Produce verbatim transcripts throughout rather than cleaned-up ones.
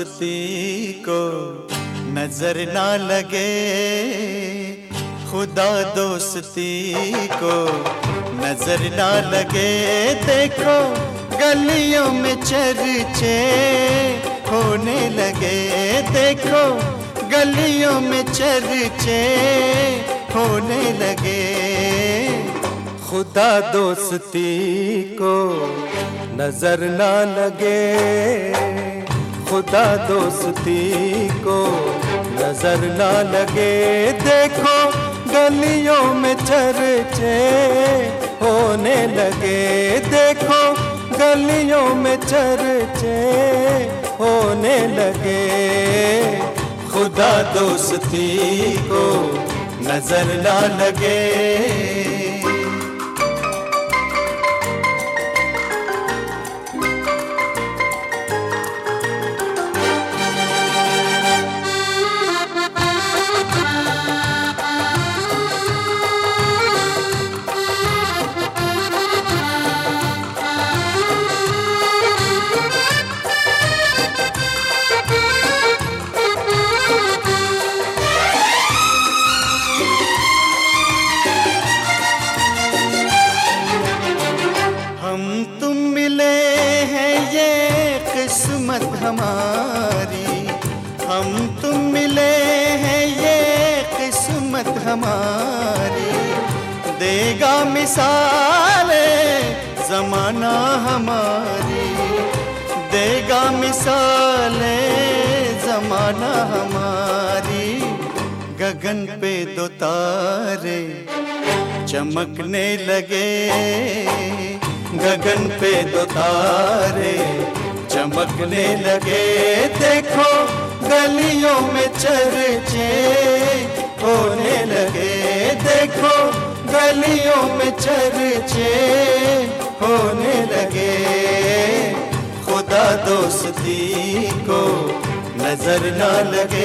दोस्ती को नजर ना लगे, खुदा दोस्ती को नजर ना लगे। देखो गलियों में चर्चे होने लगे, देखो गलियों में चर्चे होने लगे। खुदा दोस्ती को नजर ना लगे, खुदा दोस्ती को नजर ना लगे। देखो गलियों में चर्चे होने लगे, देखो गलियों में चर्चे होने लगे। खुदा दोस्ती को नजर ना लगे। किस्मत हमारी, हम तुम मिले हैं ये किस्मत हमारी। देगा मिसाले ज़माना हमारी, देगा मिसाले ज़माना हमारी। गगन पे दो तारे चमकने लगे, गगन पे दो तारे चमकने लगे। देखो गलियों में चर्चे होने लगे, देखो गलियों में चर्चे होने लगे। खुदा दोस्ती को नजर ना लगे।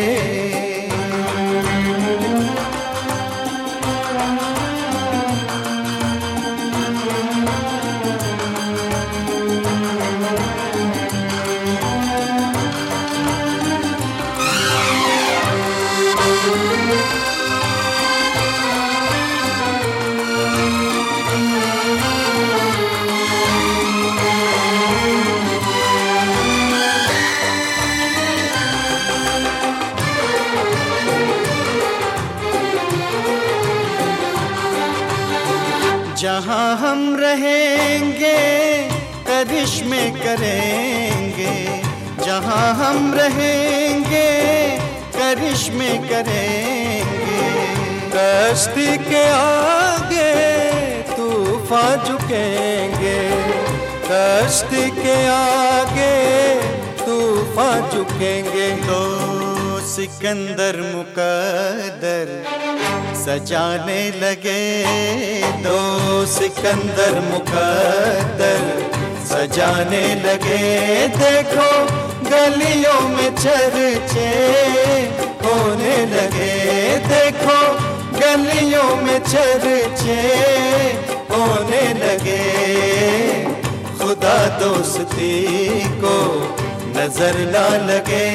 जहाँ हम रहेंगे करिश्मे करेंगे, जहाँ हम रहेंगे करिश्मे करेंगे। कश्ती के आगे तूफान झुकेंगे, कश्ती के आगे तूफान झुकेंगे। तो सिकंदर मुकद्दर सजाने लगे, दो सिकंदर मुकद्दर सजाने लगे। देखो गलियों में चर्चे होने लगे, देखो गलियों में चर्चे होने लगे। खुदा दोस्ती को नजर ना लगे।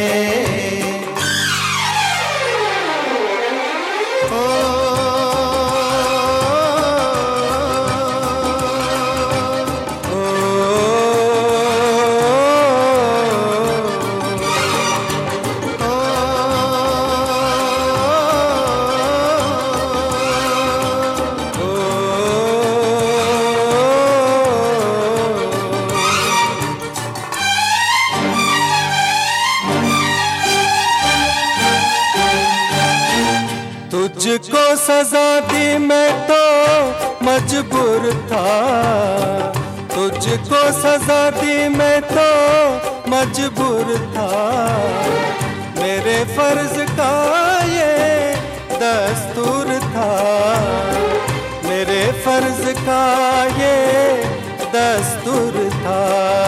तुझको सजा दी मैं तो मजबूर था, तुझको सजा दी मैं तो मजबूर था। मेरे फर्ज का ये दस्तूर था, मेरे फर्ज का ये दस्तूर था।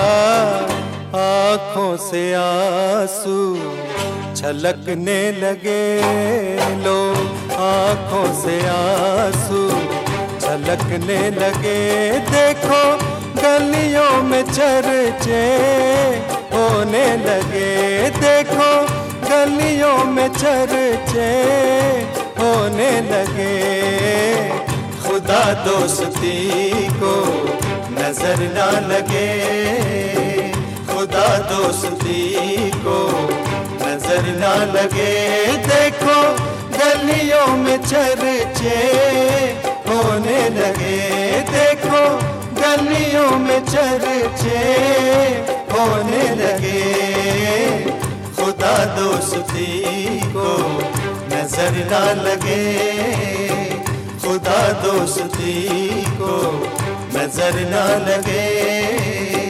आँखों से आंसू छलकने लगे, लो आँखों से आंसू छलकने लगे। देखो गलियों में चर्चे होने लगे। देखो गलियों में चर्चे होने लगे। खुदा दोस्ती को नजर ना लगे, खुदा दोस्ती को नजर ना लगे। देखो गलियों में चर्चे होने लगे। देखो गलियों में चर्चे होने लगे। खुदा दोस्ती को नजर ना लगे, खुदा दोस्ती को नजर ना लगे।